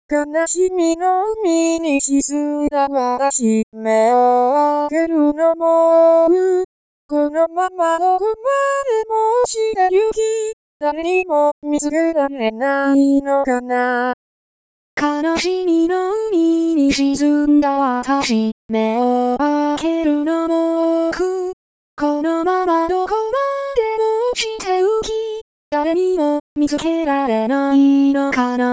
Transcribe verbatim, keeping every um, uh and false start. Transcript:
悲しみの海に沈んだ私、目を開けるのも、このままどこまでもしてゆき、誰にも見つけられないのかな。悲しみの海に沈んだ私、目を開けるのも、このままどこまでもしてゆき、誰にも見つけられないのかな。